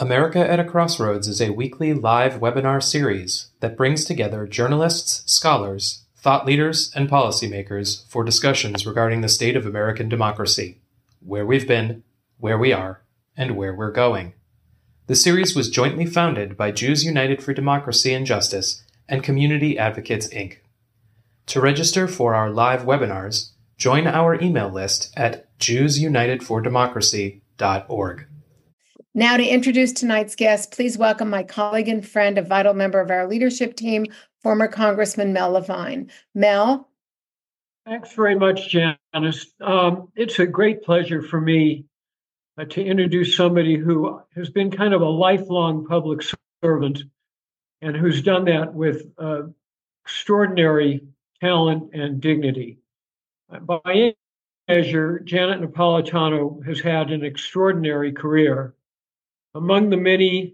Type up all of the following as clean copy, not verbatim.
America at a Crossroads is a weekly live webinar series that brings together journalists, scholars, thought leaders, and policymakers for discussions regarding the state of American democracy, where we've been, where we are, and where we're going. The series was jointly founded by Jews United for Democracy and Justice and Community Advocates, Inc. To register for our live webinars, join our email list at jewsunitedfordemocracy.org. Now to introduce tonight's guest, please welcome my colleague and friend, a vital member of our leadership team, former Congressman Mel Levine. Mel? Thanks very much, Janice. It's a great pleasure for me to introduce somebody who has been kind of a lifelong public servant and who's done that with extraordinary talent and dignity. By any measure, Janet Napolitano has had an extraordinary career. Among the many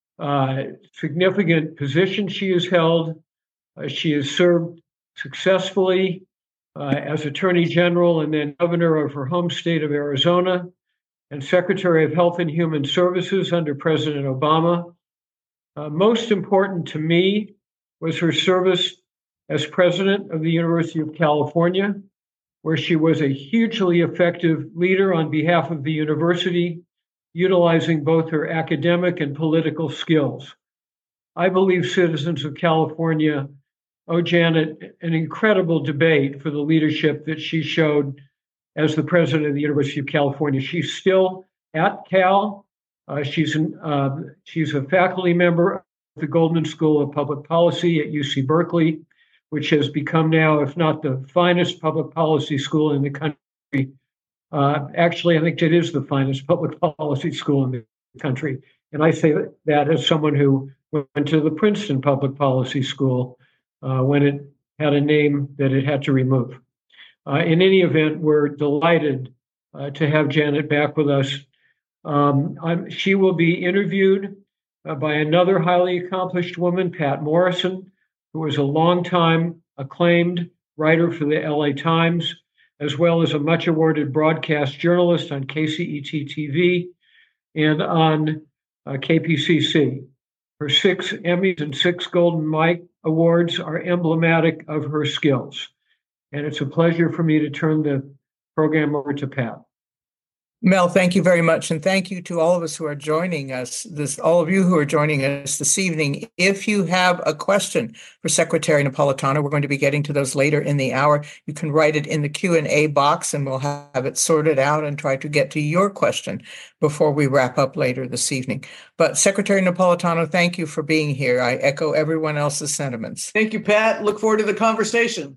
significant positions she has held, she has served successfully as Attorney General and then Governor of her home state of Arizona and Secretary of Health and Human Services under President Obama. Most important to me was her service as President of the University of California, where she was a hugely effective leader on behalf of the university, utilizing both her academic and political skills. I believe citizens of California owe Janet an incredible debate for the leadership that she showed as the president of the University of California. She's still at Cal. She's a faculty member of the Goldman School of Public Policy at UC Berkeley, which has become now, if not the finest public policy school in the country. Actually, I think it is the finest public policy school in the country. And I say that as someone who went to the Princeton Public Policy School when it had a name that it had to remove. In any event, we're delighted to have Janet back with us. She will be interviewed by another highly accomplished woman, Pat Morrison, who was a longtime acclaimed writer for the LA Times, as well as a much awarded broadcast journalist on KCET TV and on KPCC. Her 6 Emmys and 6 Golden Mike Awards are emblematic of her skills. And it's a pleasure for me to turn the program over to Pat. Mel, thank you very much. And thank you to all of us who are joining us, all of you who are joining us this evening. If you have a question for Secretary Napolitano, we're going to be getting to those later in the hour. You can write it in the Q&A box and we'll have it sorted out and try to get to your question before we wrap up later this evening. But Secretary Napolitano, thank you for being here. I echo everyone else's sentiments. Thank you, Pat. Look forward to the conversation.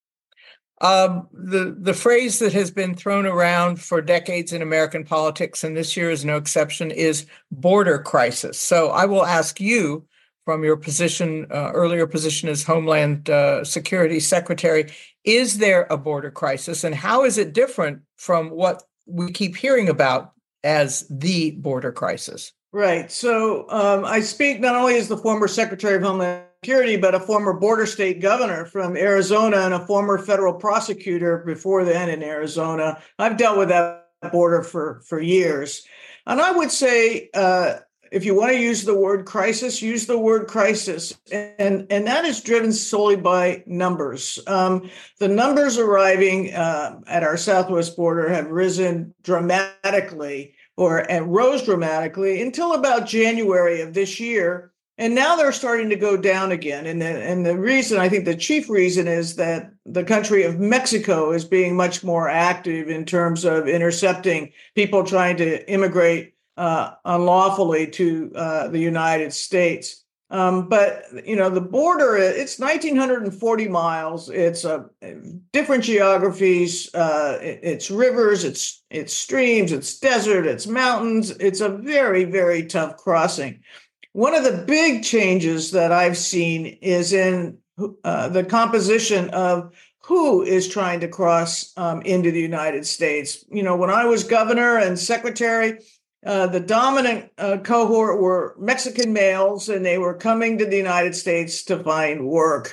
The phrase that has been thrown around for decades in American politics, and this year is no exception, is border crisis. So I will ask you, from your position, earlier position as Homeland Security Secretary, is there a border crisis, and how is it different from what we keep hearing about as the border crisis? Right. So I speak not only as the former Secretary of Homeland Security, but a former border state governor from Arizona and a former federal prosecutor before then in Arizona. I've dealt with that border for years. And I would say, if you want to use the word crisis, use the word crisis. And that is driven solely by numbers. The numbers arriving at our southwest border have risen dramatically and rose dramatically until about January of this year. And now they're starting to go down again. And the reason, I think the chief reason, is that the country of Mexico is being much more active in terms of intercepting people trying to immigrate unlawfully to the United States. But, the border, it's 1,940 miles. It's different geographies. It's rivers, it's streams, it's desert, it's mountains. It's a very, very tough crossing. One of the big changes that I've seen is in the composition of who is trying to cross into the United States. When I was governor and secretary, the dominant cohort were Mexican males, and they were coming to the United States to find work.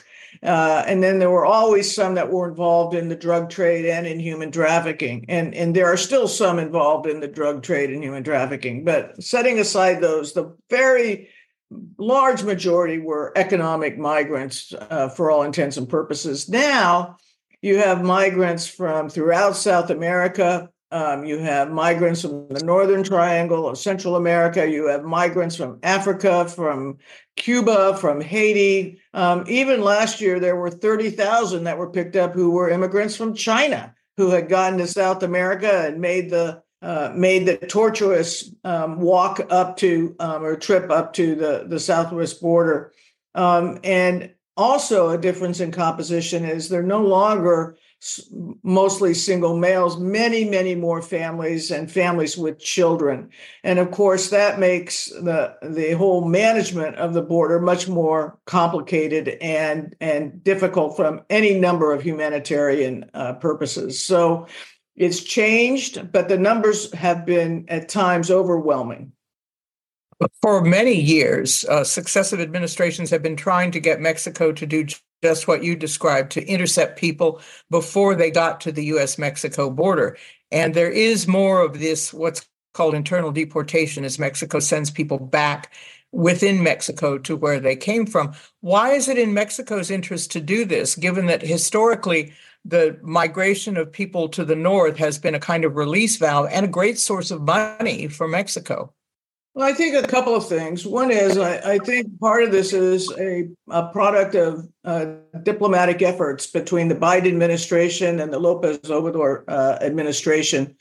And then there were always some that were involved in the drug trade and in human trafficking. And there are still some involved in the drug trade and human trafficking. But setting aside those, the very large majority were economic migrants for all intents and purposes. Now you have migrants from throughout South America. You have migrants from the Northern Triangle of Central America. You have migrants from Africa, from Cuba, from Haiti. Even last year, there were 30,000 that were picked up who were immigrants from China who had gotten to South America and made the tortuous walk up to or trip up to the southwest border. And also a difference in composition is they're no longer mostly single males, many more families and families with children. And of course, that makes the whole management of the border much more complicated and difficult from any number of humanitarian purposes. So it's changed, but the numbers have been at times overwhelming. For many years, successive administrations have been trying to get Mexico to do just what you described, to intercept people before they got to the U.S.-Mexico border. And there is more of this, what's called internal deportation, as Mexico sends people back within Mexico to where they came from. Why is it in Mexico's interest to do this, given that historically the migration of people to the north has been a kind of release valve and a great source of money for Mexico? Well, I think a couple of things. One is I think part of this is a product of diplomatic efforts between the Biden administration and the López Obrador administration.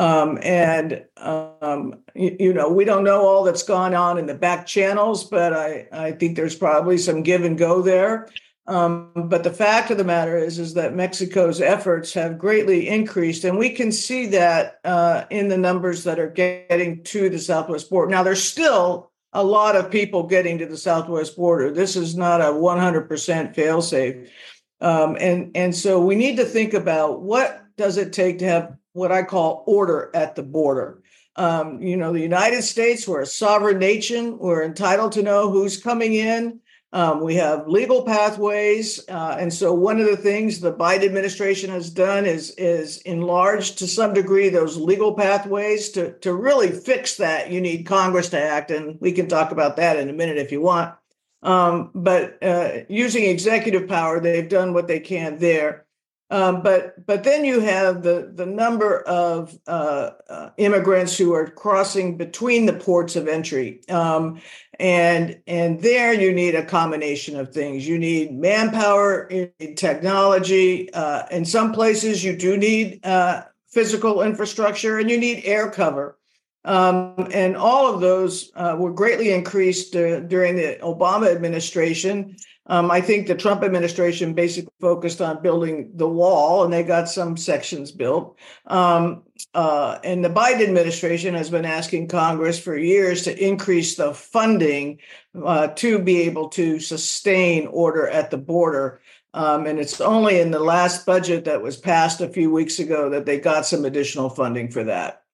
We don't know all that's gone on in the back channels, but I think there's probably some give and go there. But the fact of the matter is that Mexico's efforts have greatly increased, and we can see that in the numbers that are getting to the southwest border. Now, there's still a lot of people getting to the southwest border. This is not a 100% failsafe. And so we need to think about what does it take to have what I call order at the border. The United States, we're a sovereign nation. We're entitled to know who's coming in. We have legal pathways. And so one of the things the Biden administration has done is enlarged to some degree those legal pathways. To really fix that, you need Congress to act. And we can talk about that in a minute if you want. But using executive power, they've done what they can there. But then you have the number of immigrants who are crossing between the ports of entry. And there you need a combination of things. You need manpower, you need technology. In some places, you do need physical infrastructure, and you need air cover. And all of those were greatly increased during the Obama administration. I think the Trump administration basically focused on building the wall, and they got some sections built. And the Biden administration has been asking Congress for years to increase the funding to be able to sustain order at the border. And it's only in the last budget that was passed a few weeks ago that they got some additional funding for that.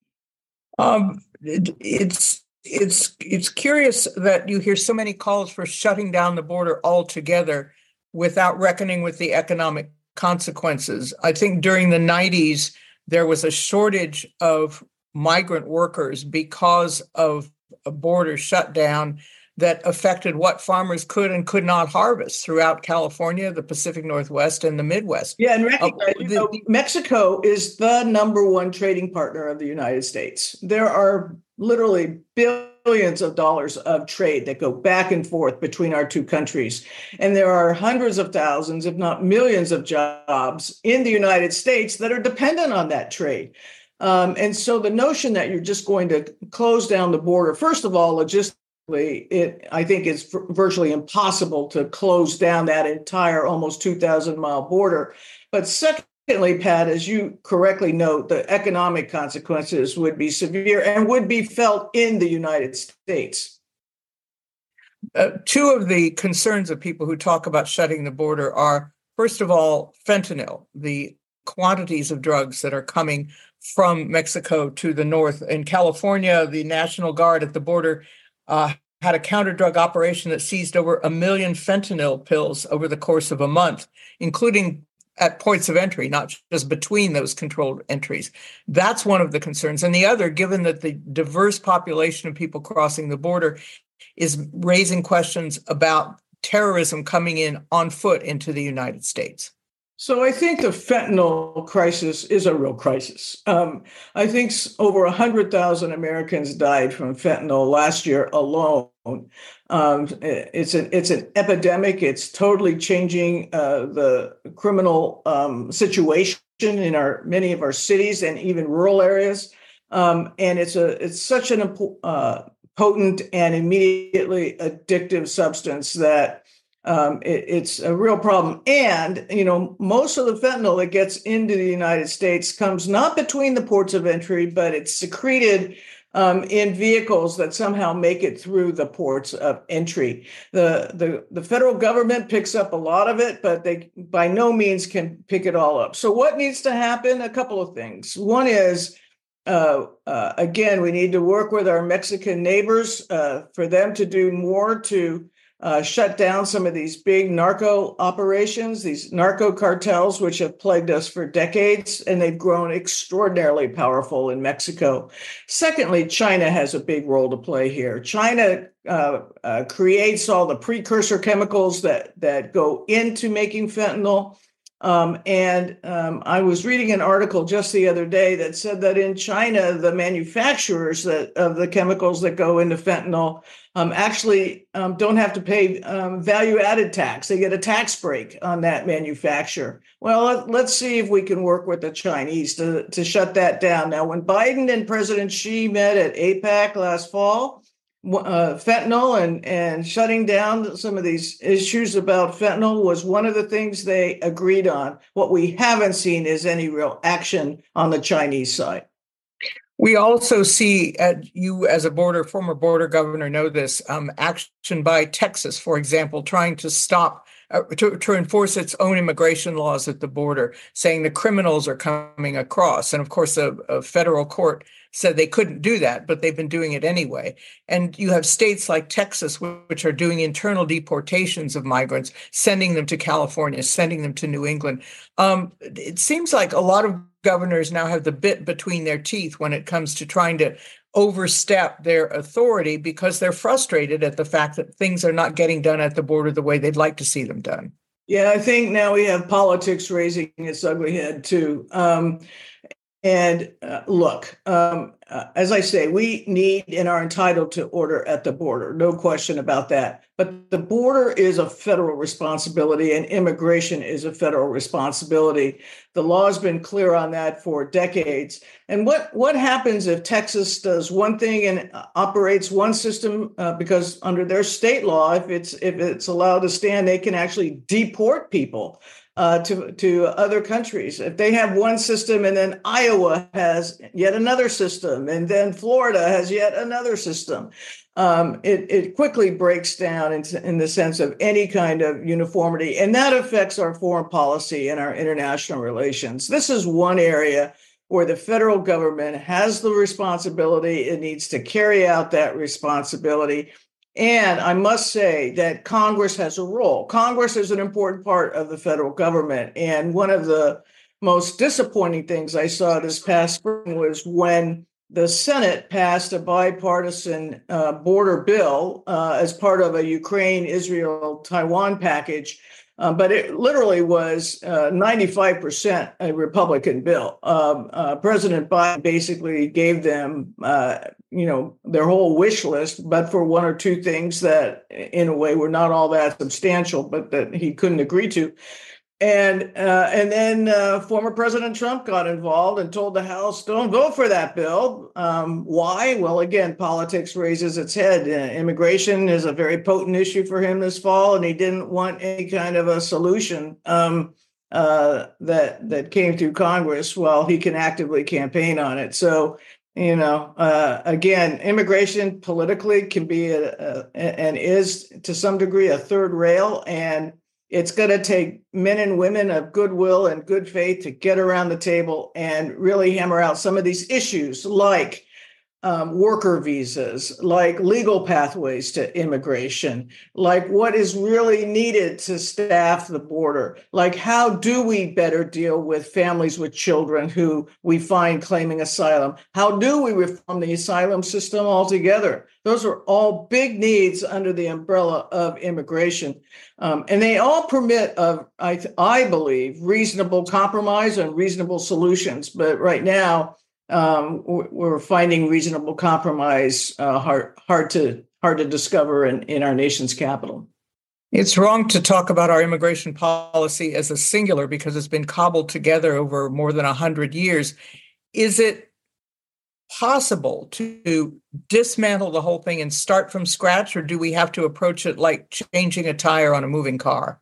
It's curious that you hear so many calls for shutting down the border altogether without reckoning with the economic consequences. I think during the 90s, there was a shortage of migrant workers because of a border shutdown that affected what farmers could and could not harvest throughout California, the Pacific Northwest, and the Midwest. Yeah, and Mexico is the number one trading partner of the United States. There are literally billions of dollars of trade that go back and forth between our two countries. And there are hundreds of thousands, if not millions of jobs in the United States that are dependent on that trade. And so the notion that you're just going to close down the border, first of all, logistically, I think it's virtually impossible to close down that entire almost 2,000-mile border. But secondly, Pat, as you correctly note, the economic consequences would be severe and would be felt in the United States. Two of the concerns of people who talk about shutting the border are, first of all, fentanyl, the quantities of drugs that are coming from Mexico to the north. In California, the National Guard at the border had a counter drug operation that seized over 1 million fentanyl pills over the course of a month, including at points of entry, not just between those controlled entries. That's one of the concerns. And the other, given that the diverse population of people crossing the border is raising questions about terrorism coming in on foot into the United States. So I think the fentanyl crisis is a real crisis. I think over 100,000 Americans died from fentanyl last year alone. It's an epidemic. It's totally changing the criminal situation in many of our cities and even rural areas. And it's such an potent and immediately addictive substance that it's a real problem. And, most of the fentanyl that gets into the United States comes not between the ports of entry, but it's secreted in vehicles that somehow make it through the ports of entry. The federal government picks up a lot of it, but they by no means can pick it all up. So what needs to happen? A couple of things. One is, again, we need to work with our Mexican neighbors for them to do more to shut down some of these big narco operations, these narco cartels, which have plagued us for decades, and they've grown extraordinarily powerful in Mexico. Secondly, China has a big role to play here. China creates all the precursor chemicals that go into making fentanyl. I was reading an article just the other day that said that in China, the manufacturers of the chemicals that go into fentanyl actually don't have to pay value-added tax. They get a tax break on that manufacture. Well, let's see if we can work with the Chinese to shut that down. Now, when Biden and President Xi met at APEC last fall, fentanyl and shutting down some of these issues about fentanyl was one of the things they agreed on. What we haven't seen is any real action on the Chinese side. We also see, you as a former border governor know this, action by Texas, for example, trying to stop, to enforce its own immigration laws at the border, saying the criminals are coming across. And of course, a federal court said they couldn't do that, but they've been doing it anyway. And you have states like Texas, which are doing internal deportations of migrants, sending them to California, sending them to New England. It seems like a lot of governors now have the bit between their teeth when it comes to trying to overstep their authority because they're frustrated at the fact that things are not getting done at the border the way they'd like to see them done. Yeah, I think now we have politics raising its ugly head too. Look, as I say, we need and are entitled to order at the border. No question about that. But the border is a federal responsibility and immigration is a federal responsibility. The law has been clear on that for decades. And what happens if Texas does one thing and operates one system because under their state law, if it's allowed to stand, they can actually deport people to other countries. If they have one system and then Iowa has yet another system and then Florida has yet another system, it quickly breaks down in the sense of any kind of uniformity. And that affects our foreign policy and our international relations. This is one area where the federal government has the responsibility. It needs to carry out that responsibility. And I must say that Congress has a role. Congress is an important part of the federal government. And one of the most disappointing things I saw this past spring was when the Senate passed a bipartisan border bill as part of a Ukraine, Israel, Taiwan package. But it literally was 95% a Republican bill. President Biden basically gave them, their whole wish list, but for one or two things that, in a way, were not all that substantial, but that he couldn't agree to. And then former President Trump got involved and told the House, don't vote for that bill. Why? Well, again, politics raises its head. Immigration is a very potent issue for him this fall, and he didn't want any kind of a solution that came through Congress while he can actively campaign on it. So, again, immigration politically can be and is to some degree a third rail, and it's going to take men and women of goodwill and good faith to get around the table and really hammer out some of these issues like worker visas, like legal pathways to immigration, like what is really needed to staff the border, like how do we better deal with families with children who we find claiming asylum? How do we reform the asylum system altogether? Those are all big needs under the umbrella of immigration. And they all permit, I believe, reasonable compromise and reasonable solutions. But right now, we're finding reasonable compromise hard to discover in our nation's capital. It's wrong to talk about our immigration policy as a singular because it's been cobbled together over more than 100 years. Is it possible to dismantle the whole thing and start from scratch, or do we have to approach it like changing a tire on a moving car?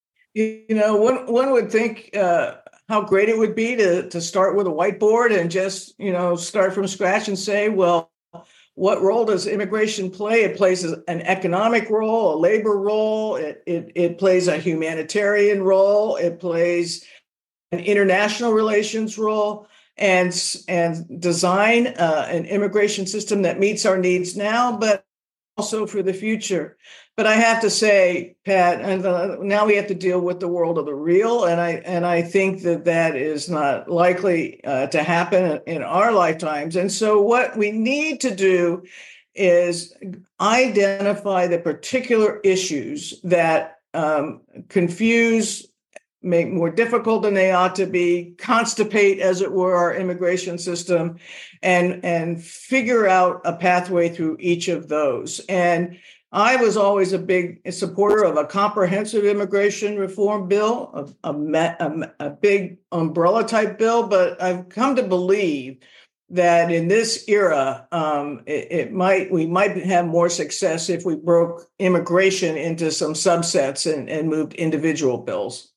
One would think how great it would be to start with a whiteboard and just, start from scratch and say, well, what role does immigration play? It plays an economic role, a labor role. It plays a humanitarian role. It plays an international relations role, and design an immigration system that meets our needs now, but also for the future. But I have to say, Pat, now we have to deal with the world of the real, and I think that is not likely to happen in our lifetimes. And so what we need to do is identify the particular issues that confuse, make more difficult than they ought to be, constipate, as it were, our immigration system, and figure out a pathway through each of those. And I was always a big supporter of a comprehensive immigration reform bill, a big umbrella type bill, but I've come to believe that in this era, we might have more success if we broke immigration into some subsets and moved individual bills.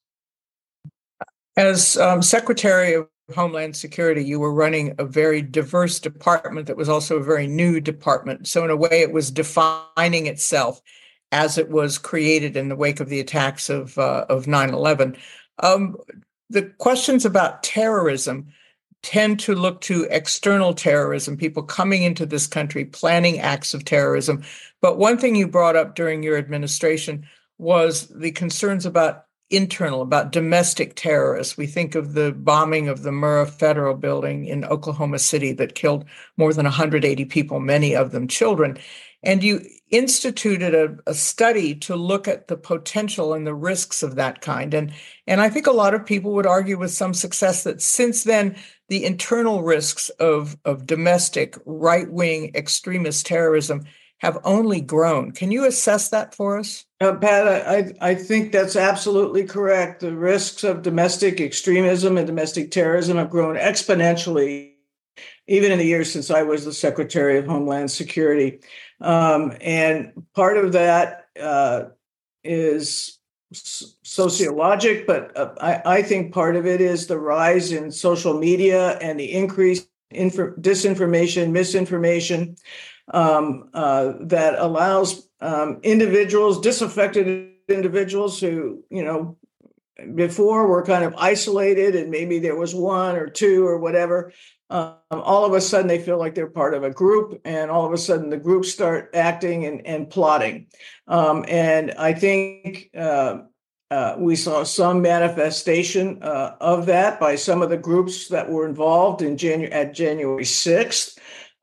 As Secretary of Homeland Security, you were running a very diverse department that was also a very new department. So in a way, it was defining itself as it was created in the wake of the attacks of 9/11. The questions about terrorism tend to look to external terrorism, people coming into this country, planning acts of terrorism. But one thing you brought up during your administration was the concerns about domestic terrorists. We think of the bombing of the Murrah Federal Building in Oklahoma City that killed more than 180 people, many of them children. And you instituted a study to look at the potential and the risks of that kind. And I think a lot of people would argue with some success that since then, the internal risks of domestic right-wing extremist terrorism have only grown. Can you assess that for us? Pat, I think that's absolutely correct. The risks of domestic extremism and domestic terrorism have grown exponentially, even in the years since I was the Secretary of Homeland Security. And part of that is sociologic, but I think part of it is the rise in social media and the increase in disinformation, misinformation, that allows disaffected individuals who, before were kind of isolated and maybe there was one or two or whatever. All of a sudden they feel like they're part of a group, and all of a sudden the groups start acting and plotting. And I think we saw some manifestation of that by some of the groups that were involved at January 6th.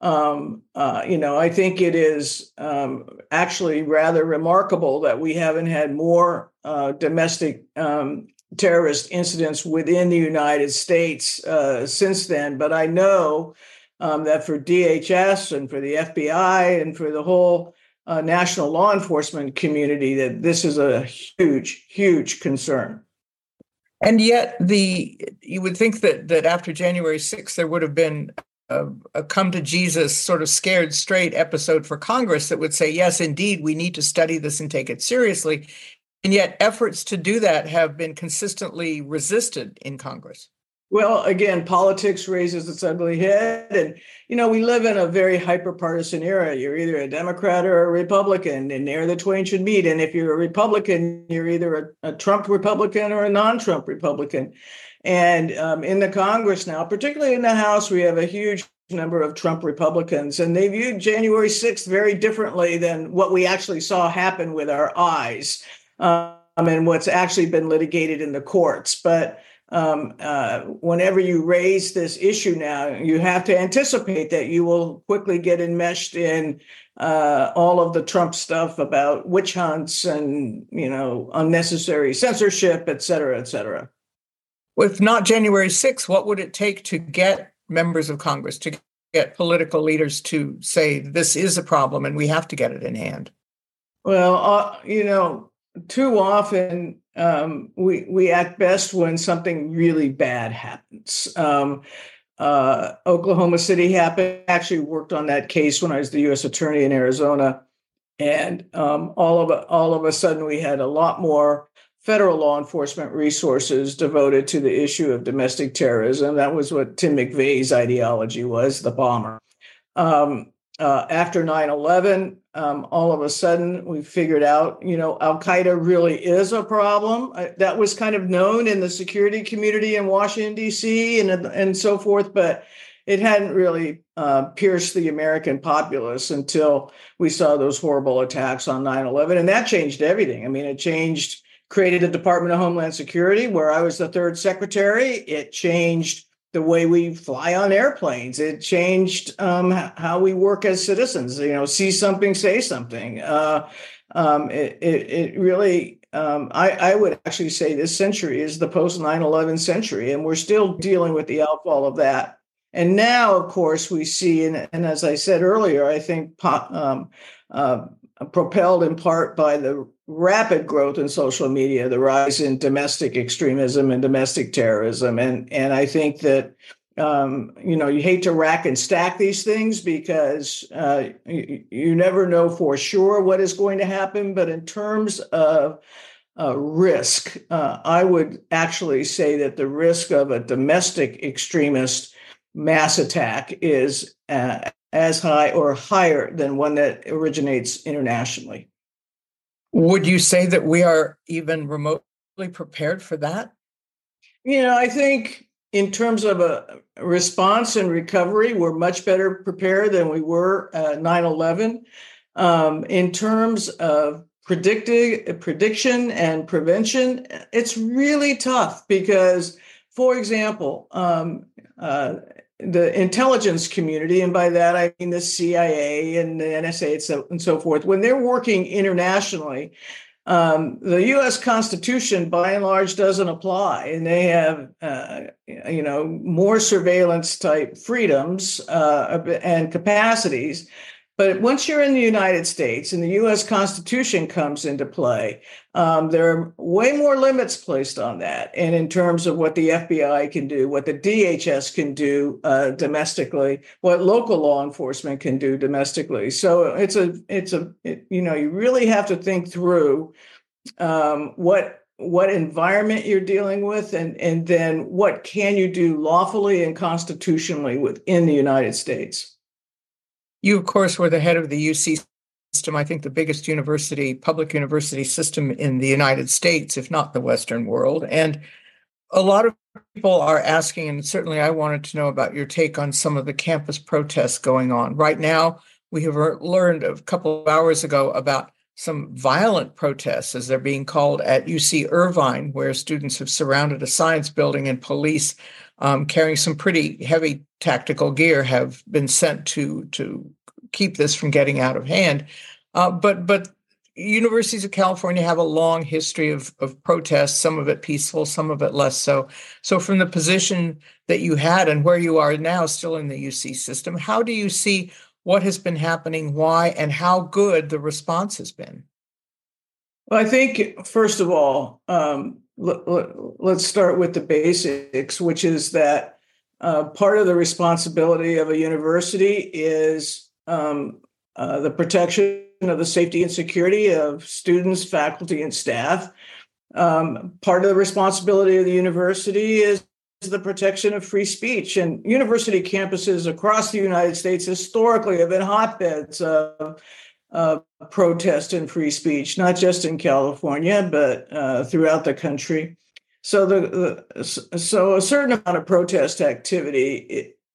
I think it is actually rather remarkable that we haven't had more domestic terrorist incidents within the United States since then. But I know that for DHS and for the FBI and for the whole national law enforcement community, that this is a huge, huge concern. And yet you would think that after January 6th, there would have been a come to Jesus sort of scared straight episode for Congress that would say, yes, indeed, we need to study this and take it seriously. And yet efforts to do that have been consistently resisted in Congress. Well, again, politics raises its ugly head. And, we live in a very hyper-partisan era. You're either a Democrat or a Republican, and there the twain should meet. And if you're a Republican, you're either a Trump Republican or a non-Trump Republican. And in the Congress now, particularly in the House, we have a huge number of Trump Republicans, and they viewed January 6th very differently than what we actually saw happen with our eyes, and what's actually been litigated in the courts. But whenever you raise this issue now, you have to anticipate that you will quickly get enmeshed in all of the Trump stuff about witch hunts and, unnecessary censorship, et cetera, et cetera. If not January 6th, what would it take to get members of Congress, to get political leaders to say this is a problem and we have to get it in hand? Well, too often we act best when something really bad happens. Oklahoma City happened. I actually worked on that case when I was the U.S. attorney in Arizona, and all of a sudden we had a lot more federal law enforcement resources devoted to the issue of domestic terrorism. That was what Tim McVeigh's ideology was, the bomber. After 9/11, all of a sudden we figured out, Al-Qaeda really is a problem. That was kind of known in the security community in Washington, D.C. and so forth, but it hadn't really pierced the American populace until we saw those horrible attacks on 9/11. And that changed everything. I mean, it created the Department of Homeland Security, where I was the third secretary. It changed the way we fly on airplanes. It changed how we work as citizens. See something, say something. It really, I would actually say this century is the post 9/11 century, and we're still dealing with the outfall of that. And now, of course, we see, and as I said earlier, I think propelled in part by the rapid growth in social media, the rise in domestic extremism and domestic terrorism. And I think that, you hate to rack and stack these things because you never know for sure what is going to happen. But in terms of risk, I would actually say that the risk of a domestic extremist mass attack is as high or higher than one that originates internationally. Would you say that we are even remotely prepared for that? I think in terms of a response and recovery, we're much better prepared than we were at 9/11. In terms of prediction and prevention, it's really tough because, for example, the intelligence community, and by that I mean the CIA and the NSA and so forth, when they're working internationally, the U.S. Constitution, by and large, doesn't apply, and they have, more surveillance type freedoms and capacities. But once you're in the United States and the U.S. Constitution comes into play, there are way more limits placed on that. And in terms of what the FBI can do, what the DHS can do domestically, what local law enforcement can do domestically. So you really have to think through what environment you're dealing with, and then what can you do lawfully and constitutionally within the United States. You, of course, were the head of the UC system, I think the biggest public university system in the United States, if not the Western world. And a lot of people are asking, and certainly I wanted to know about your take on some of the campus protests going on. Right now, we have learned a couple of hours ago about some violent protests, as they're being called, at UC Irvine, where students have surrounded a science building and police carrying some pretty heavy tactical gear have been sent to keep this from getting out of hand. But universities of California have a long history of protests, some of it peaceful, some of it less so. So from the position that you had and where you are now, still in the UC system, how do you see what has been happening, why, and how good the response has been? Well, I think, first of all, let's start with the basics, which is that part of the responsibility of a university is the protection of the safety and security of students, faculty, and staff. Part of the responsibility of the university is the protection of free speech. And university campuses across the United States historically have been hotbeds of protest and free speech, not just in California, but throughout the country. So a certain amount of protest activity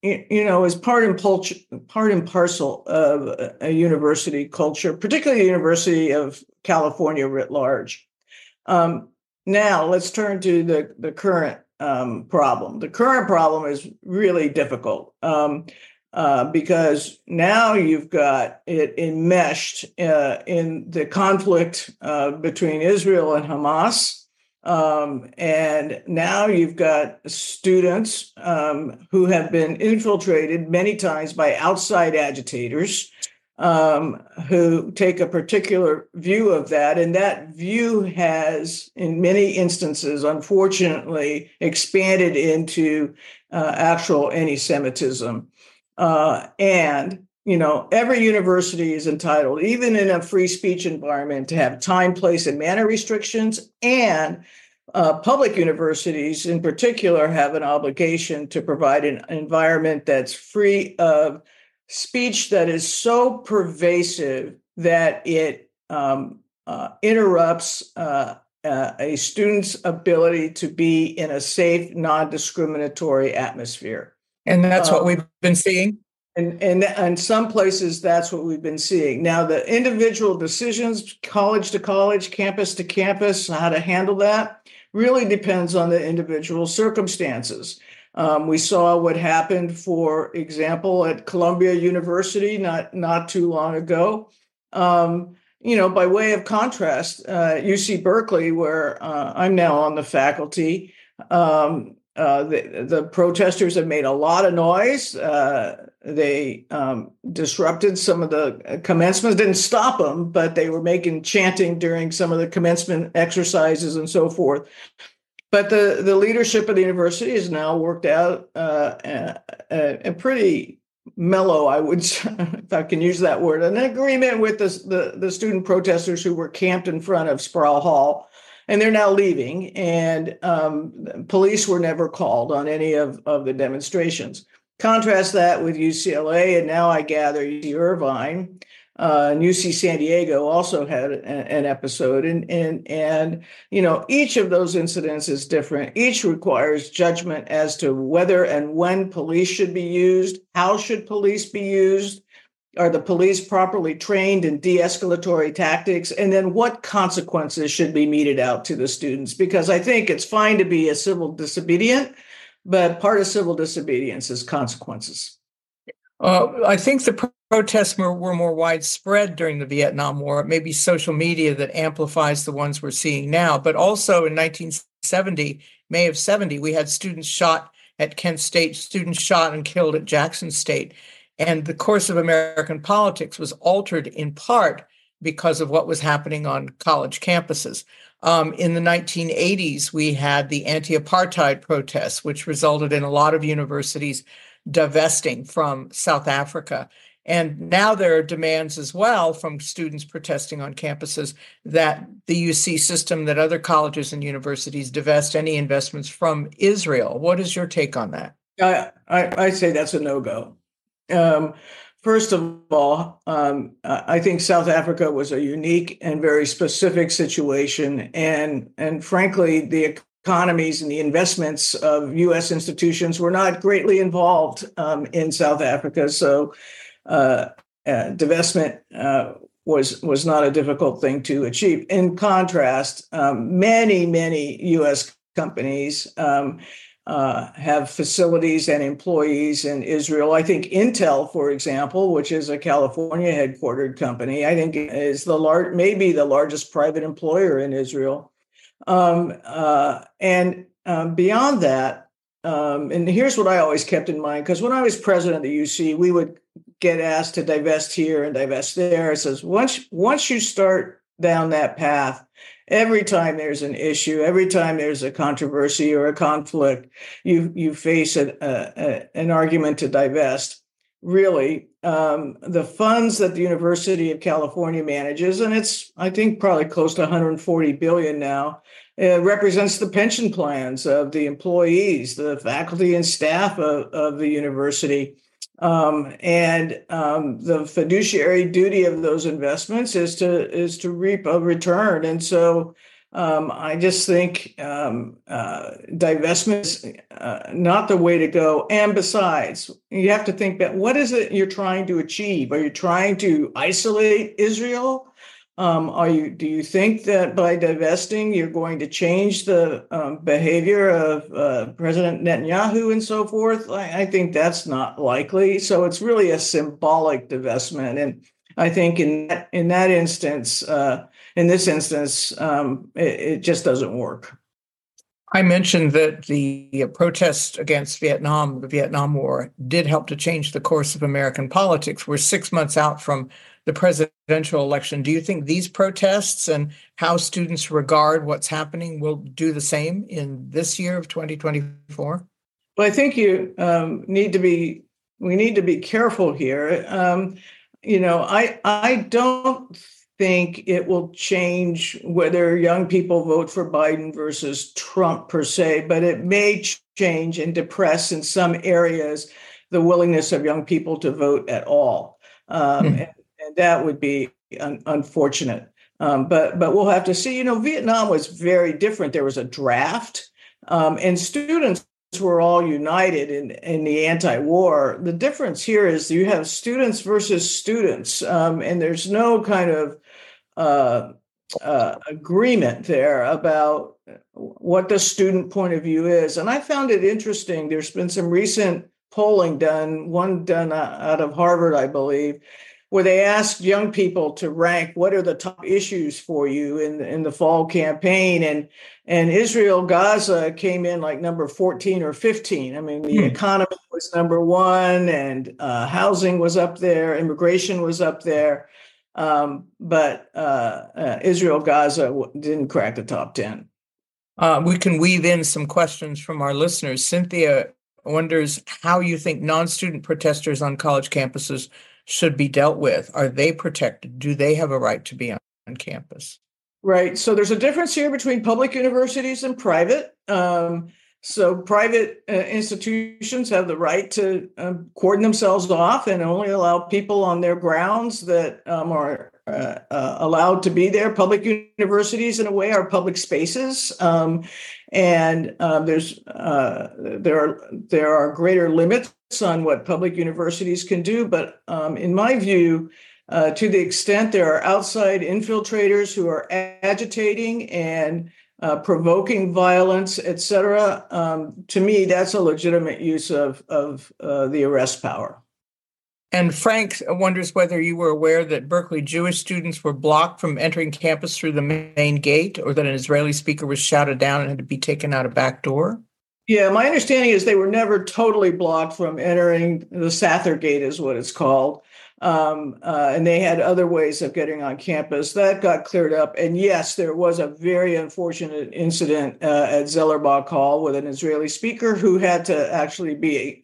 is part and parcel of a university culture, particularly the University of California writ large. Now let's turn to the current problem. The current problem is really difficult because now you've got it enmeshed in the conflict between Israel and Hamas. And now you've got students who have been infiltrated many times by outside agitators who take a particular view of that. And that view has, in many instances, unfortunately, expanded into actual anti-Semitism. And every university is entitled, even in a free speech environment, to have time, place, and manner restrictions. And public universities, in particular, have an obligation to provide an environment that's free of speech that is so pervasive that it interrupts a student's ability to be in a safe, non-discriminatory atmosphere. And that's what we've been seeing. And some places, that's what we've been seeing. Now, the individual decisions, college to college, campus to campus, how to handle that really depends on the individual circumstances. We saw what happened, for example, at Columbia University not too long ago. By way of contrast, UC Berkeley, where I'm now on the faculty, the protesters have made a lot of noise. They disrupted some of the commencements, didn't stop them, but they were making chanting during some of the commencement exercises and so forth. But the leadership of the university has now worked out a pretty mellow, I would, if I can use that word, an agreement with the student protesters who were camped in front of Sproul Hall. And they're now leaving, and police were never called on any of the demonstrations. Contrast that with UCLA, and now I gather UC Irvine, and UC San Diego also had an episode. And each of those incidents is different. Each requires judgment as to whether and when police should be used, how should police be used, are the police properly trained in de-escalatory tactics? And then what consequences should be meted out to the students? Because I think it's fine to be a civil disobedient, but part of civil disobedience is consequences. I think the protests were more widespread during the Vietnam War. It may be social media that amplifies the ones we're seeing now. But also in 1970, May of 70, we had students shot at Kent State, students shot and killed at Jackson State. And the course of American politics was altered in part because of what was happening on college campuses. In the 1980s, we had the anti-apartheid protests, which resulted in a lot of universities divesting from South Africa. And now there are demands as well from students protesting on campuses that the UC system, that other colleges and universities divest any investments from Israel. What is your take on that? I say that's a no-go. First of all, I think South Africa was a unique and very specific situation. And frankly, the economies and the investments of U.S. institutions were not greatly involved in South Africa. So divestment was not a difficult thing to achieve. In contrast, many U.S. companies have facilities and employees in Israel. I think Intel, for example, which is a California headquartered company, I think is maybe the largest private employer in Israel. And beyond that, and here's what I always kept in mind, because when I was president of the UC, we would get asked to divest here and divest there. It says once you start down that path, every time there's an issue, every time there's a controversy or a conflict, you face an argument to divest. Really, the funds that the University of California manages, and it's, I think, probably close to 140 billion now, represents the pension plans of the employees, the faculty and staff of the university. The fiduciary duty of those investments is to reap a return. And so I just think divestment is not the way to go. And besides, you have to think that what is it you're trying to achieve? Are you trying to isolate Israel? Do you think that by divesting, you're going to change the behavior of President Netanyahu and so forth? I think that's not likely. So it's really a symbolic divestment. And I think in that instance, in this instance, it just doesn't work. I mentioned that the protests against Vietnam, the Vietnam War, did help to change the course of American politics. We're 6 months out from the presidential election. Do you think these protests and how students regard what's happening will do the same in this year of 2024? Well, I think we need to be careful here. I don't think it will change whether young people vote for Biden versus Trump per se, but it may change and depress in some areas the willingness of young people to vote at all. And that would be unfortunate. But we'll have to see. Vietnam was very different. There was a draft, and students were all united in the anti-war. The difference here is you have students versus students, and there's no kind of agreement there about what the student point of view is. And I found it interesting. There's been some recent polling one done out of Harvard, I believe, where they asked young people to rank what are the top issues for you in the fall campaign. And Israel-Gaza came in like number 14 or 15. I mean, the economy was number one, and housing was up there, immigration was up there. But Israel-Gaza didn't crack the top 10. We can weave in some questions from our listeners. Cynthia wonders how you think non-student protesters on college campuses should be dealt with. Are they protected? Do they have a right to be on campus? Right. So there's a difference here between public universities and private. So private institutions have the right to cordon themselves off and only allow people on their grounds that are allowed to be there. Public universities, in a way, are public spaces, and there are greater limits on what public universities can do. But in my view, to the extent there are outside infiltrators who are agitating and provoking violence, et cetera, to me, that's a legitimate use of the arrest power. And Frank wonders whether you were aware that Berkeley Jewish students were blocked from entering campus through the main gate, or that an Israeli speaker was shouted down and had to be taken out a back door? Yeah, my understanding is they were never totally blocked from entering the Sather Gate, is what it's called. And they had other ways of getting on campus. That got cleared up. And yes, there was a very unfortunate incident at Zellerbach Hall with an Israeli speaker who had to actually be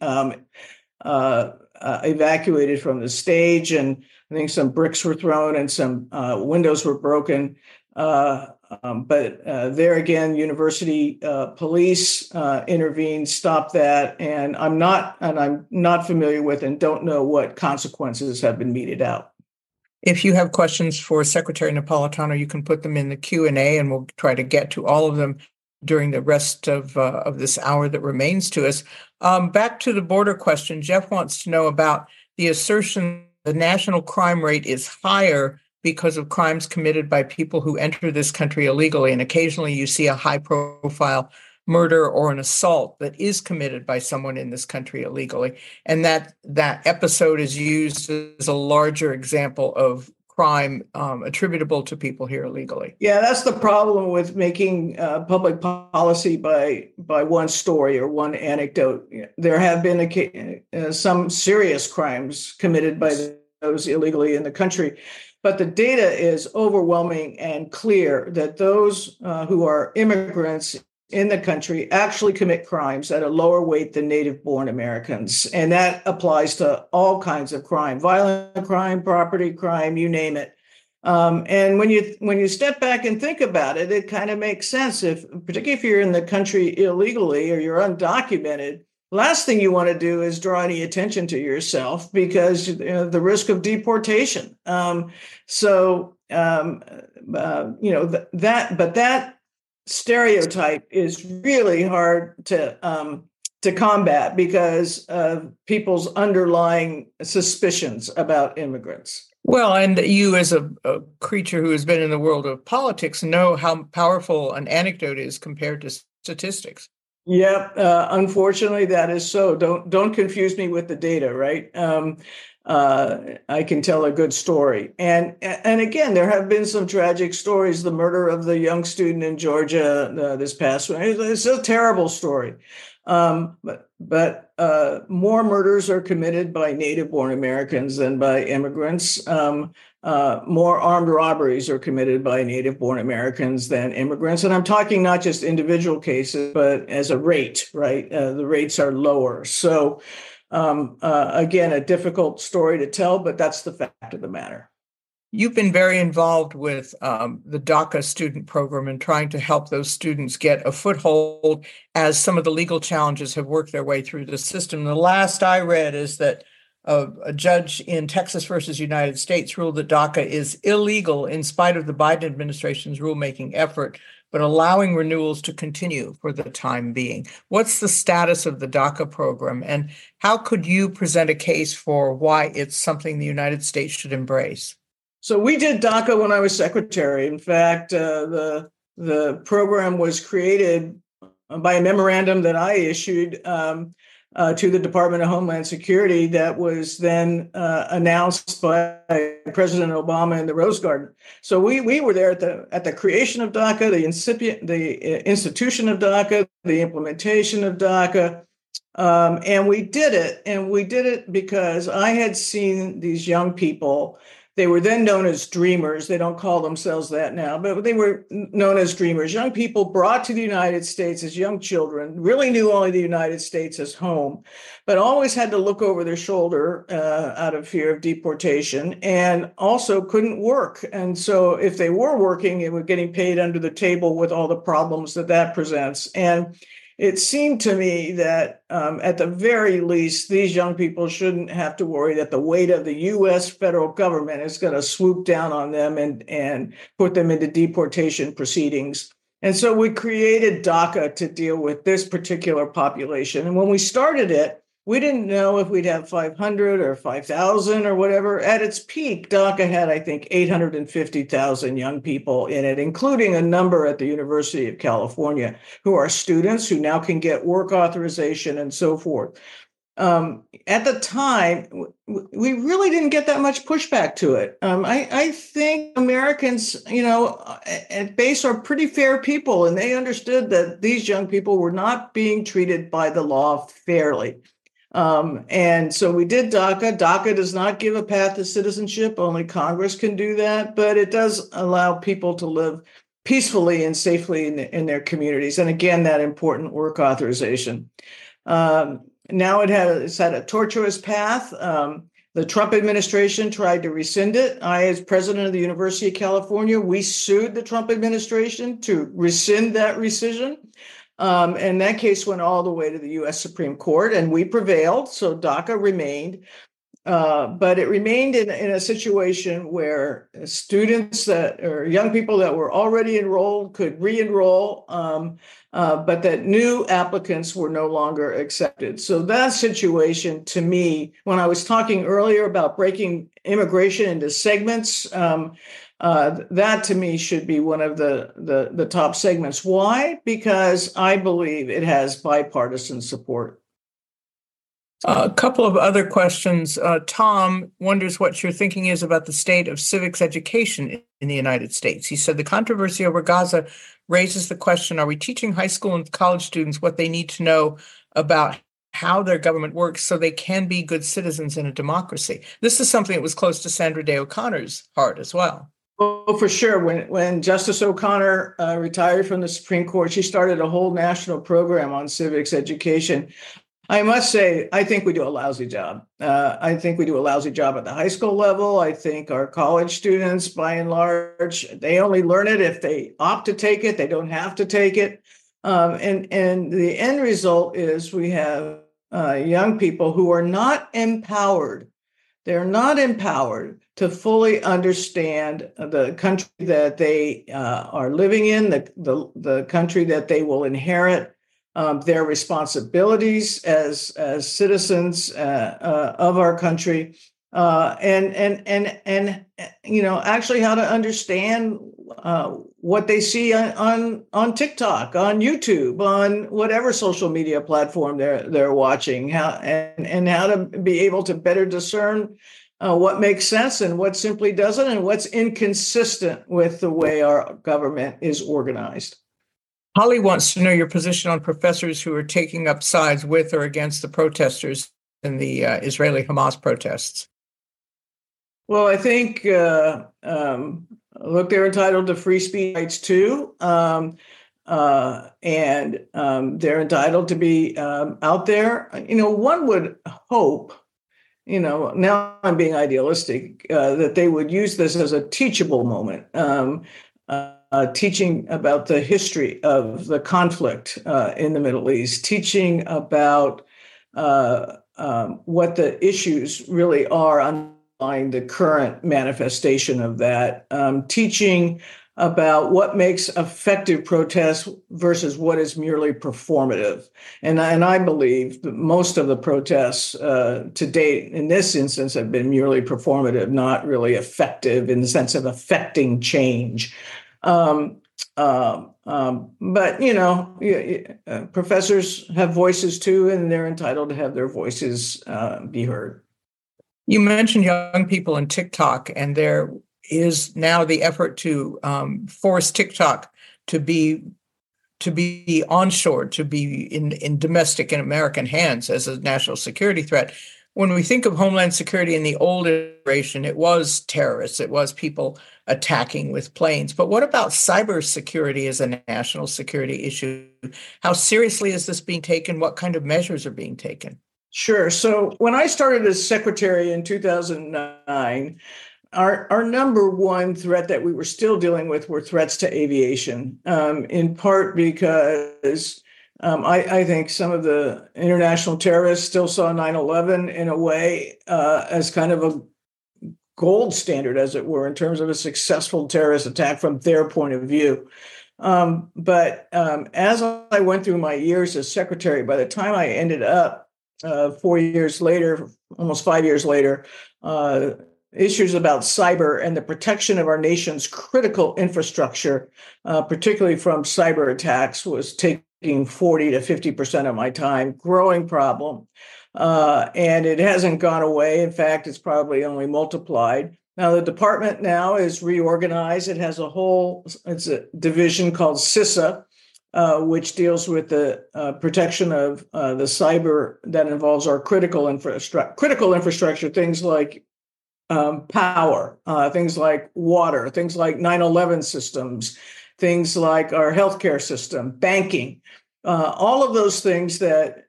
evacuated from the stage. And I think some bricks were thrown and some windows were broken. But there again, university police intervened, stopped that, and I'm not familiar with and don't know what consequences have been meted out. If you have questions for Secretary Napolitano, you can put them in the Q&A, and we'll try to get to all of them during the rest of this hour that remains to us. Back to the border question, Jeff wants to know about the assertion the national crime rate is higher because of crimes committed by people who enter this country illegally. And occasionally you see a high-profile murder or an assault that is committed by someone in this country illegally. And that episode is used as a larger example of crime attributable to people here illegally. Yeah, that's the problem with making public policy by one story or one anecdote. There have been some serious crimes committed by those illegally in the country. But the data is overwhelming and clear that those who are immigrants in the country actually commit crimes at a lower rate than native-born Americans. And that applies to all kinds of crime, violent crime, property crime, you name it. And when you step back and think about it, it kind of makes sense. Particularly if you're in the country illegally or you're undocumented, last thing you want to do is draw any attention to yourself because the risk of deportation. That stereotype is really hard to combat because of people's underlying suspicions about immigrants. Well, and you as a creature who has been in the world of politics know how powerful an anecdote is compared to statistics. Yep, unfortunately, that is so. Don't confuse me with the data, right? I can tell a good story, and again, there have been some tragic stories. The murder of the young student in Georgia this past one. It's a terrible story, but more murders are committed by native-born Americans than by immigrants. More armed robberies are committed by native-born Americans than immigrants. And I'm talking not just individual cases, but as a rate, right? The rates are lower. So again, a difficult story to tell, but that's the fact of the matter. You've been very involved with the DACA student program and trying to help those students get a foothold as some of the legal challenges have worked their way through the system. The last I read is that a judge in Texas versus United States ruled that DACA is illegal in spite of the Biden administration's rulemaking effort, but allowing renewals to continue for the time being. What's the status of the DACA program, and how could you present a case for why it's something the United States should embrace? So we did DACA when I was secretary. In fact, the program was created by a memorandum that I issued to the Department of Homeland Security that was then announced by President Obama in the Rose Garden. So we were there at the creation of DACA, the institution of DACA, the implementation of DACA, and we did it. And we did it because I had seen these young people. They were then known as dreamers. They don't call themselves that now, but they were known as dreamers. Young people brought to the United States as young children, really knew only the United States as home, but always had to look over their shoulder out of fear of deportation, and also couldn't work. And so if they were working, they were getting paid under the table with all the problems that presents. And it seemed to me that at the very least, these young people shouldn't have to worry that the weight of the U.S. federal government is going to swoop down on them and put them into deportation proceedings. And so we created DACA to deal with this particular population. And when we started it, we didn't know if we'd have 500 or 5,000 or whatever. At its peak, DACA had, I think, 850,000 young people in it, including a number at the University of California who are students who now can get work authorization and so forth. At the time, we really didn't get that much pushback to it. I think Americans, at base are pretty fair people, and they understood that these young people were not being treated by the law fairly. And so we did DACA. DACA does not give a path to citizenship. Only Congress can do that, but it does allow people to live peacefully and safely in their communities. And again, that important work authorization. Now it's had a tortuous path. The Trump administration tried to rescind it. I, as president of the University of California, we sued the Trump administration to rescind that rescission. And that case went all the way to the U.S. Supreme Court, and we prevailed. So DACA remained, but it remained in a situation where students or young people that were already enrolled could re-enroll, but that new applicants were no longer accepted. So that situation, to me, when I was talking earlier about breaking immigration into segments, that to me should be one of the top segments. Why? Because I believe it has bipartisan support. A couple of other questions. Tom wonders what your thinking is about the state of civics education in the United States. He said the controversy over Gaza raises the question, are we teaching high school and college students what they need to know about how their government works so they can be good citizens in a democracy? This is something that was close to Sandra Day O'Connor's heart as well. Oh, for sure. When Justice O'Connor retired from the Supreme Court, she started a whole national program on civics education. I must say, I think we do a lousy job. I think we do a lousy job at the high school level. I think our college students, by and large, they only learn it if they opt to take it. They don't have to take it. And the end result is we have young people who are not empowered They're not empowered to fully understand the country that they are living in, the country that they will inherit, their responsibilities as citizens of our country, and actually how to understand what they see on TikTok, on YouTube, on whatever social media platform they're watching, how to be able to better discern what makes sense and what simply doesn't, and what's inconsistent with the way our government is organized. Holly wants to know your position on professors who are taking up sides with or against the protesters in the Israeli-Hamas protests. Well, I think, look, they're entitled to free speech rights too, and they're entitled to be out there. One would hope, now I'm being idealistic, that they would use this as a teachable moment, teaching about the history of the conflict in the Middle East, teaching about what the issues really are underlying the current manifestation of that, teaching about what makes effective protest versus what is merely performative. And I believe that most of the protests to date in this instance have been merely performative, not really effective in the sense of affecting change. But professors have voices too, and they're entitled to have their voices be heard. You mentioned young people in TikTok, and there is now the effort to force TikTok to be onshore, to be in domestic and American hands as a national security threat. When we think of Homeland Security in the old iteration, it was terrorists, it was people attacking with planes. But what about cybersecurity as a national security issue? How seriously is this being taken? What kind of measures are being taken? Sure. So when I started as secretary in 2009, our number one threat that we were still dealing with were threats to aviation, in part because I think some of the international terrorists still saw 9/11 in a way as kind of a gold standard, as it were, in terms of a successful terrorist attack from their point of view. But as I went through my years as secretary, by the time I ended up 4 years later, almost 5 years later, issues about cyber and the protection of our nation's critical infrastructure, particularly from cyber attacks, was taking 40 to 50% of my time, growing problem. And it hasn't gone away. In fact, it's probably only multiplied. Now, the department now is reorganized. It has it's a division called CISA, which deals with the protection of the cyber that involves our critical infrastructure, things like power, things like water, things like 9/11 systems, things like our healthcare system, banking, all of those things that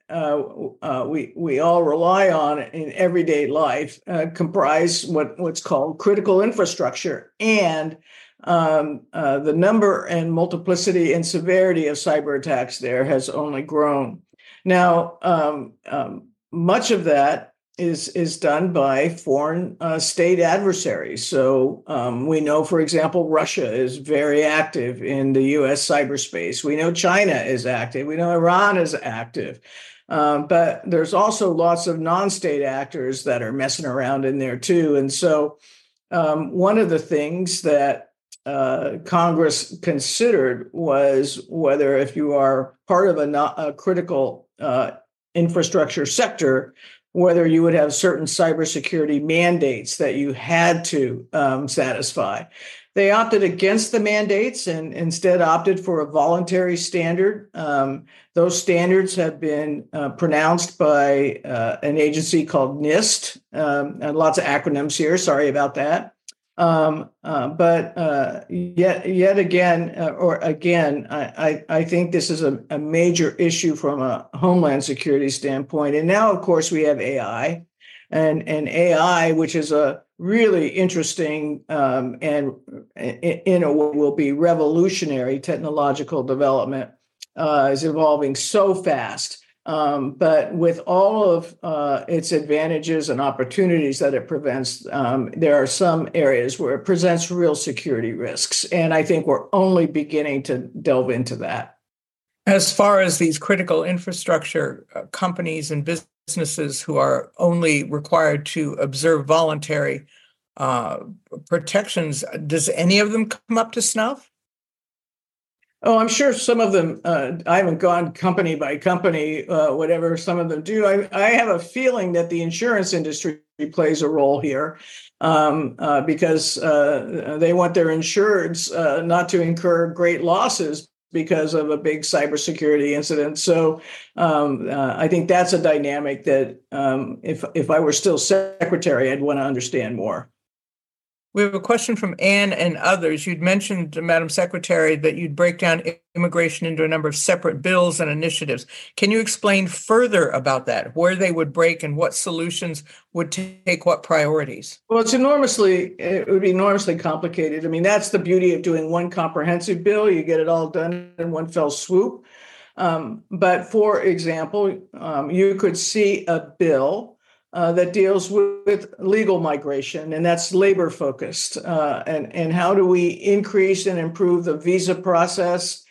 we all rely on in everyday life comprise what's called critical infrastructure. And the number and multiplicity and severity of cyber attacks there has only grown. Now, much of that is done by foreign state adversaries. So we know, for example, Russia is very active in the U.S. cyberspace. We know China is active. We know Iran is active. But there's also lots of non-state actors that are messing around in there too. And so one of the things that Congress considered was whether, if you are part of a critical infrastructure sector, whether you would have certain cybersecurity mandates that you had to satisfy. They opted against the mandates and instead opted for a voluntary standard. Those standards have been pronounced by an agency called NIST, and lots of acronyms here. Sorry about that. But yet again, I think this is a major issue from a homeland security standpoint. And now, of course, we have AI, and AI, which is a really interesting and in a way will be revolutionary technological development, is evolving so fast But with all of its advantages and opportunities that it prevents, there are some areas where it presents real security risks. And I think we're only beginning to delve into that. As far as these critical infrastructure companies and businesses who are only required to observe voluntary protections, does any of them come up to snuff? Oh, I'm sure some of them, I haven't gone company by company, whatever some of them do. I have a feeling that the insurance industry plays a role here because they want their insureds not to incur great losses because of a big cybersecurity incident. So I think that's a dynamic that if I were still secretary, I'd want to understand more. We have a question from Anne and others. You'd mentioned, Madam Secretary, that you'd break down immigration into a number of separate bills and initiatives. Can you explain further about that, where they would break and what solutions would take what priorities? Well, it would be enormously complicated. I mean, that's the beauty of doing one comprehensive bill. You get it all done in one fell swoop. But for example, you could see a bill that deals with legal migration, and that's labor focused. And how do we increase and improve the visa process?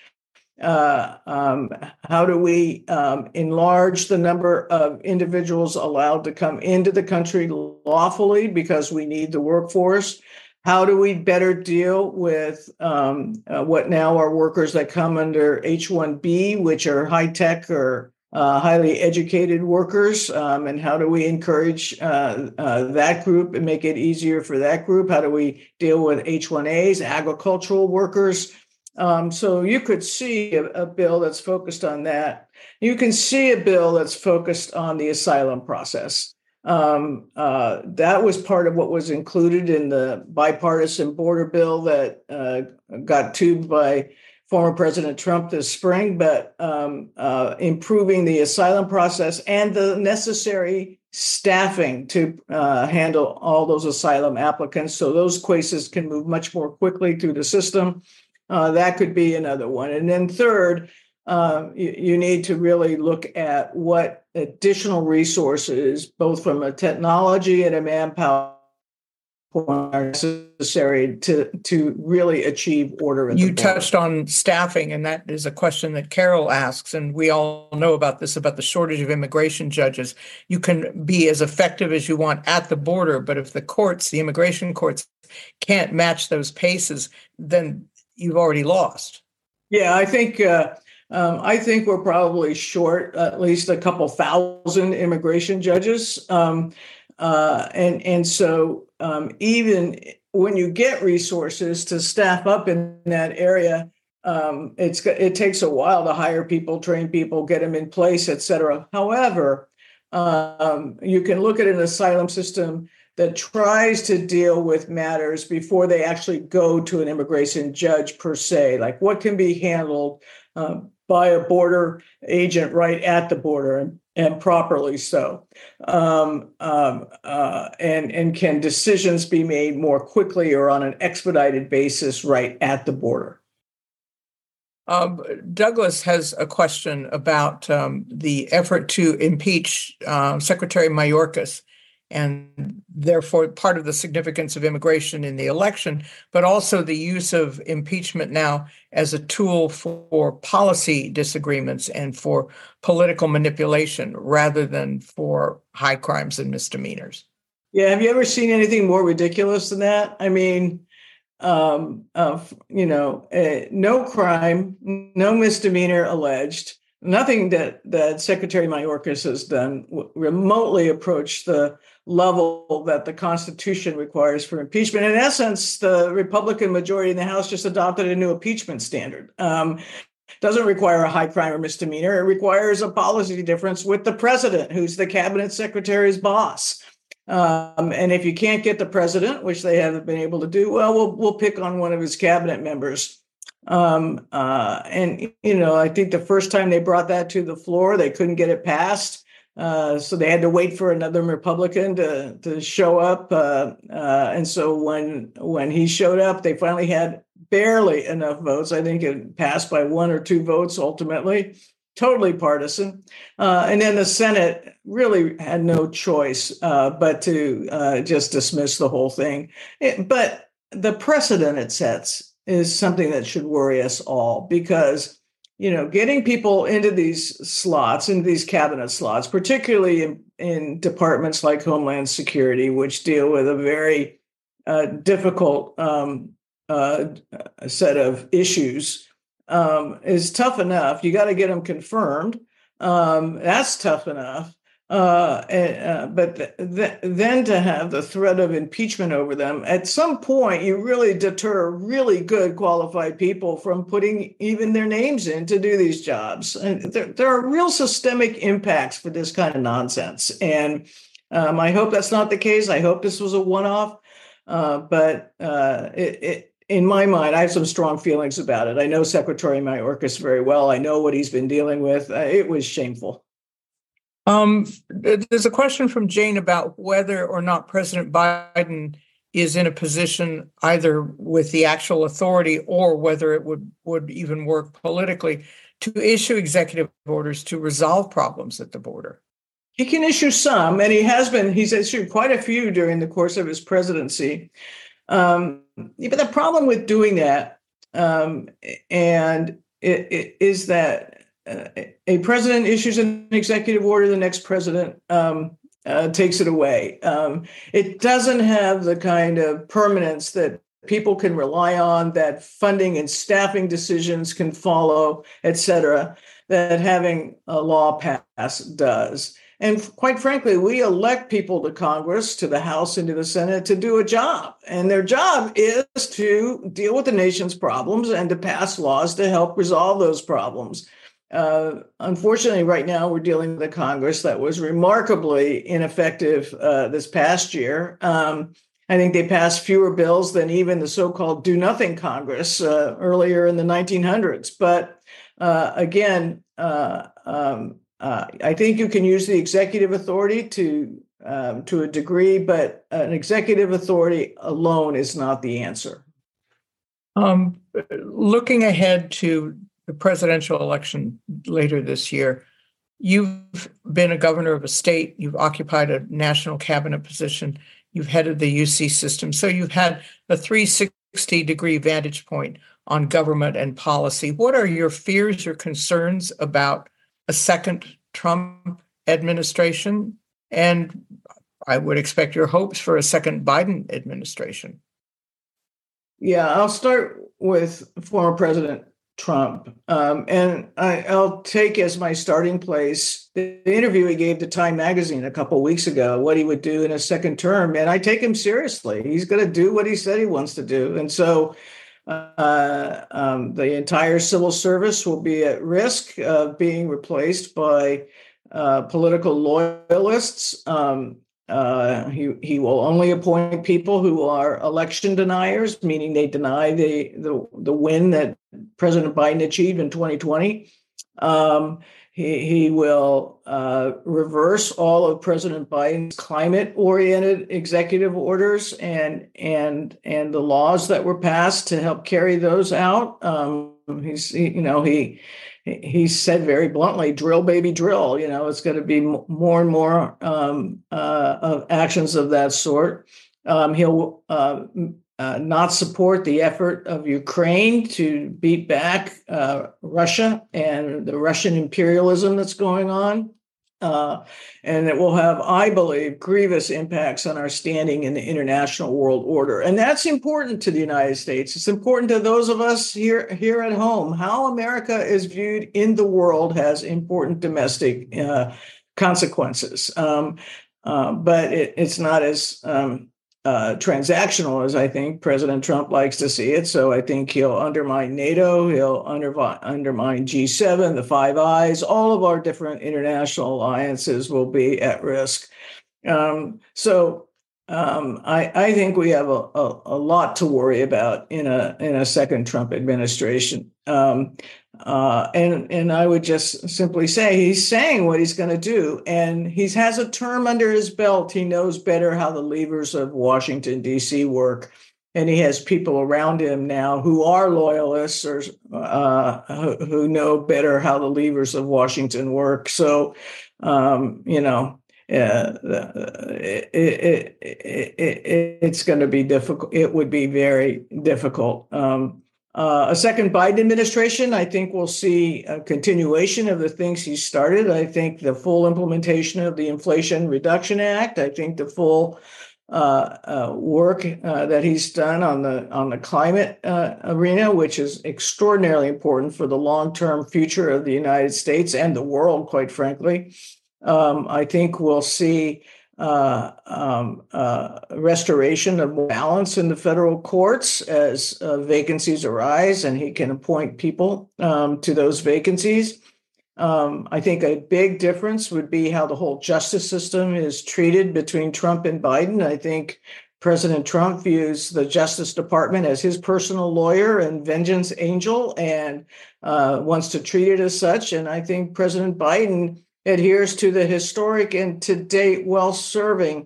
How do we enlarge the number of individuals allowed to come into the country lawfully because we need the workforce? How do we better deal with what now are workers that come under H-1B, which are high tech or highly educated workers, and how do we encourage that group and make it easier for that group? How do we deal with H-1As, agricultural workers? So you could see a bill that's focused on that. You can see a bill that's focused on the asylum process. That was part of what was included in the bipartisan border bill that got tubed by former President Trump this spring, but improving the asylum process and the necessary staffing to handle all those asylum applicants so those cases can move much more quickly through the system. That could be another one. And then third, you need to really look at what additional resources, both from a technology and a manpower, are necessary to really achieve order. You touched on staffing, and that is a question that Carol asks, and we all know about this, about the shortage of immigration judges. You can be as effective as you want at the border, but if the immigration courts can't match those paces, then you've already lost. Yeah, I think we're probably short at least a couple thousand immigration judges. And so even when you get resources to staff up in that area, it takes a while to hire people, train people, get them in place, et cetera. However, you can look at an asylum system that tries to deal with matters before they actually go to an immigration judge per se, like what can be handled by a border agent right at the border and properly so. And can decisions be made more quickly or on an expedited basis right at the border? Douglas has a question about the effort to impeach Secretary Mayorkas, and therefore part of the significance of immigration in the election, but also the use of impeachment now as a tool for policy disagreements and for political manipulation rather than for high crimes and misdemeanors. Yeah, have you ever seen anything more ridiculous than that? I mean, no crime, no misdemeanor alleged, nothing that Secretary Mayorkas has done remotely approach the level that the Constitution requires for impeachment. In essence, the Republican majority in the House just adopted a new impeachment standard. Doesn't require a high crime or misdemeanor. It requires a policy difference with the president, who's the cabinet secretary's boss. And if you can't get the president, which they haven't been able to do, well, we'll pick on one of his cabinet members. And I think the first time they brought that to the floor, they couldn't get it passed. So they had to wait for another Republican to show up. And so when he showed up, they finally had barely enough votes. I think it passed by 1 or 2 votes ultimately totally partisan. And then the Senate really had no choice but to just dismiss the whole thing. But the precedent it sets is something that should worry us all, because getting people into these slots, into these cabinet slots, particularly in departments like Homeland Security, which deal with a very difficult set of issues, is tough enough. You got to get them confirmed. That's tough enough. But then to have the threat of impeachment over them, at some point, you really deter really good qualified people from putting even their names in to do these jobs. And there are real systemic impacts for this kind of nonsense. And I hope that's not the case. I hope this was a one-off. But in my mind, I have some strong feelings about it. I know Secretary Mayorkas very well. I know what he's been dealing with. It was shameful. There's a question from Jane about whether or not President Biden is in a position, either with the actual authority or whether it would even work politically, to issue executive orders to resolve problems at the border. He can issue some, and he's issued quite a few during the course of his presidency. But the problem with doing that is that a president issues an executive order, the next president takes it away. It doesn't have the kind of permanence that people can rely on, that funding and staffing decisions can follow, et cetera, that having a law passed does. And quite frankly, we elect people to Congress, to the House, and to the Senate to do a job. And their job is to deal with the nation's problems and to pass laws to help resolve those problems. Unfortunately, right now, we're dealing with a Congress that was remarkably ineffective this past year. I think they passed fewer bills than even the so-called do-nothing Congress earlier in the 1900s. But again, I think you can use the executive authority to a degree, but an executive authority alone is not the answer. Looking ahead to the presidential election later this year, you've been a governor of a state, you've occupied a national cabinet position, you've headed the UC system, so you've had a 360-degree vantage point on government and policy. What are your fears or concerns about a second Trump administration? And I would expect your hopes for a second Biden administration. Yeah, I'll start with former President Trump. And I'll take as my starting place the interview he gave to Time Magazine a couple of weeks ago, what he would do in a second term. And I take him seriously. He's going to do what he said he wants to do. And so the entire civil service will be at risk of being replaced by political loyalists. He will only appoint people who are election deniers, meaning they deny the win that President Biden achieved in 2020. He will reverse all of President Biden's climate-oriented executive orders and the laws that were passed to help carry those out. He said very bluntly, "Drill, baby, drill." It's going to be more and more of actions of that sort. He'll not support the effort of Ukraine to beat back Russia and the Russian imperialism that's going on. And it will have, I believe, grievous impacts on our standing in the international world order. And that's important to the United States. It's important to those of us here at home. How America is viewed in the world has important domestic consequences. But it's not as transactional as I think President Trump likes to see it. So I think he'll undermine NATO, he'll undermine G7, the Five Eyes, all of our different international alliances will be at risk. I think we have a lot to worry about in a second Trump administration. And I would just simply say he's saying what he's going to do, and he has a term under his belt. He knows better how the levers of Washington, D.C. work. and he has people around him now who are loyalists or who know better how the levers of Washington work. So, it's going to be difficult. It would be very difficult. A second Biden administration, I think we'll see a continuation of the things he started. I think the full implementation of the Inflation Reduction Act. I think the full work that he's done on the climate arena, which is extraordinarily important for the long-term future of the United States and the world, quite frankly. I think we'll see restoration of balance in the federal courts as vacancies arise, and he can appoint people to those vacancies. I think a big difference would be how the whole justice system is treated between Trump and Biden. I think President Trump views the Justice Department as his personal lawyer and vengeance angel and wants to treat it as such. And I think President Biden adheres to the historic and to date well-serving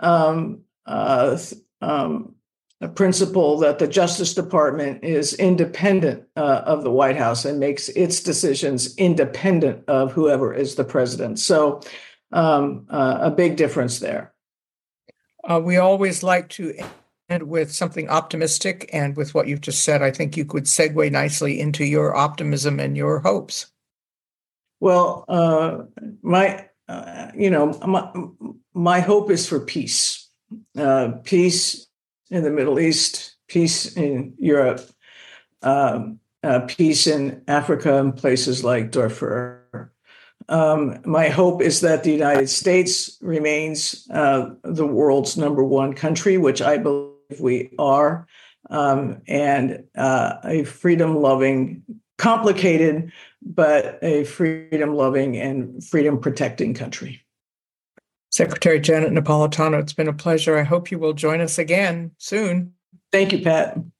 principle that the Justice Department is independent of the White House and makes its decisions independent of whoever is the president. So a big difference there. We always like to end with something optimistic, and with what you've just said, I think you could segue nicely into your optimism and your hopes. Well, my hope is for peace, peace in the Middle East, peace in Europe, peace in Africa and places like Darfur. My hope is that the United States remains the world's number one country, which I believe we are, and a freedom-loving, complicated, but a freedom-loving and freedom-protecting country. Secretary Janet Napolitano, it's been a pleasure. I hope you will join us again soon. Thank you, Pat.